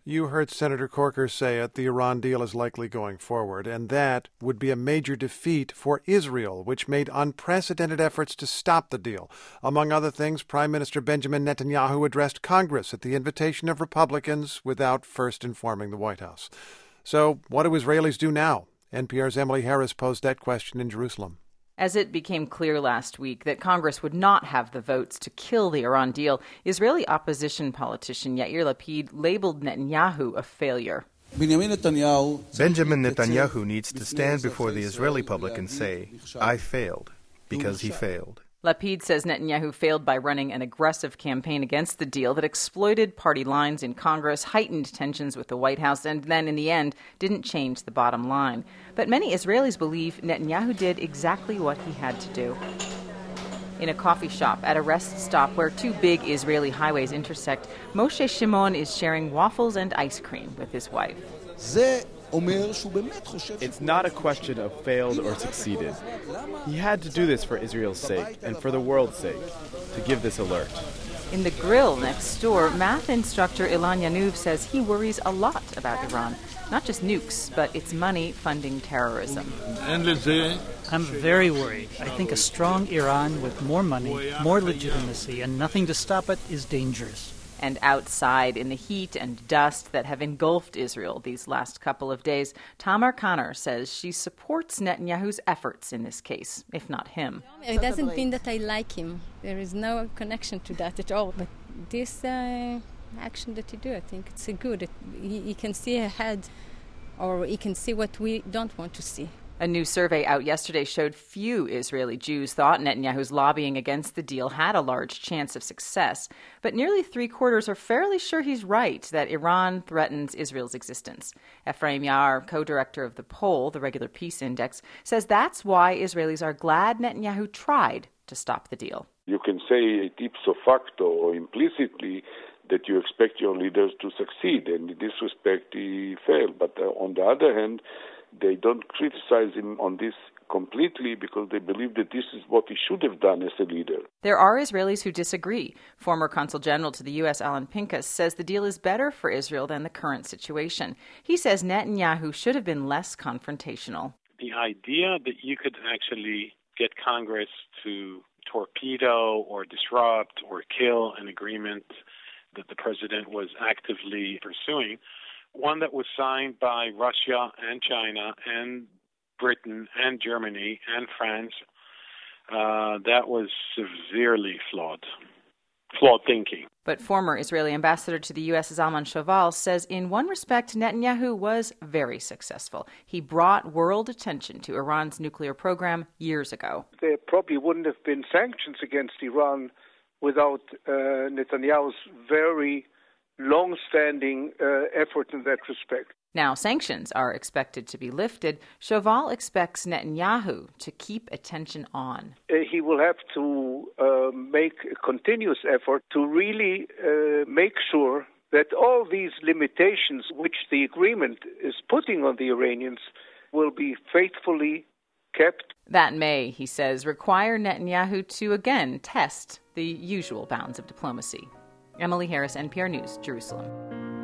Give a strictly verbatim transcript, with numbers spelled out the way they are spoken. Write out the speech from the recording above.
You heard Senator Corker say it, the Iran deal is likely going forward, and that would be a major defeat for Israel, which made unprecedented efforts to stop the deal. Among other things, Prime Minister Benjamin Netanyahu addressed Congress at the invitation of Republicans without first informing the White House. So what do Israelis do now? N P R's Emily Harris posed that question in Jerusalem. As it became clear last week that Congress would not have the votes to kill the Iran deal, Israeli opposition politician Yair Lapid labeled Netanyahu a failure. Benjamin Netanyahu needs to stand before the Israeli public and say, I failed, because he failed. Lapid says Netanyahu failed by running an aggressive campaign against the deal that exploited party lines in Congress, heightened tensions with the White House, and then, in the end, didn't change the bottom line. But many Israelis believe Netanyahu did exactly what he had to do. In a coffee shop at a rest stop where two big Israeli highways intersect, Moshe Shimon is sharing waffles and ice cream with his wife. It's not a question of failed or succeeded. He had to do this for Israel's sake and for the world's sake, to give this alert. In the grill next door, math instructor Ilan Yanuv says he worries a lot about Iran. Not just nukes, but its money funding terrorism. I'm very worried. I think a strong Iran with more money, more legitimacy, and nothing to stop it is dangerous. And outside, in the heat and dust that have engulfed Israel these last couple of days, Tamar Kanner says she supports Netanyahu's efforts in this case, if not him. It doesn't mean that I like him. There is no connection to that at all. But this uh, action that he do, I think it's a good. It, he, he can see ahead, or he can see what we don't want to see. A new survey out yesterday showed few Israeli Jews thought Netanyahu's lobbying against the deal had a large chance of success. But nearly three-quarters are fairly sure he's right, that Iran threatens Israel's existence. Ephraim Yair, co-director of the poll, the Regular Peace Index, says that's why Israelis are glad Netanyahu tried to stop the deal. You can say ipso facto or implicitly that you expect your leaders to succeed, and in this respect he failed. But uh, on the other hand, they don't criticize him on this completely because they believe that this is what he should have done as a leader. There are Israelis who disagree. Former Consul General to the U S, Alan Pincus, says the deal is better for Israel than the current situation. He says Netanyahu should have been less confrontational. The idea that you could actually get Congress to torpedo or disrupt or kill an agreement that the president was actively pursuing, one that was signed by Russia and China and Britain and Germany and France, uh, that was severely flawed, flawed thinking. But former Israeli ambassador to the U S, Zalman Shoval, says in one respect Netanyahu was very successful. He brought world attention to Iran's nuclear program years ago. There probably wouldn't have been sanctions against Iran without uh, Netanyahu's very long-standing uh, effort in that respect. Now, sanctions are expected to be lifted. Shoval expects Netanyahu to keep attention on. Uh, he will have to uh, make a continuous effort to really uh, make sure that all these limitations which the agreement is putting on the Iranians will be faithfully kept. That may, he says, require Netanyahu to again test the usual bounds of diplomacy. Emily Harris, N P R News, Jerusalem.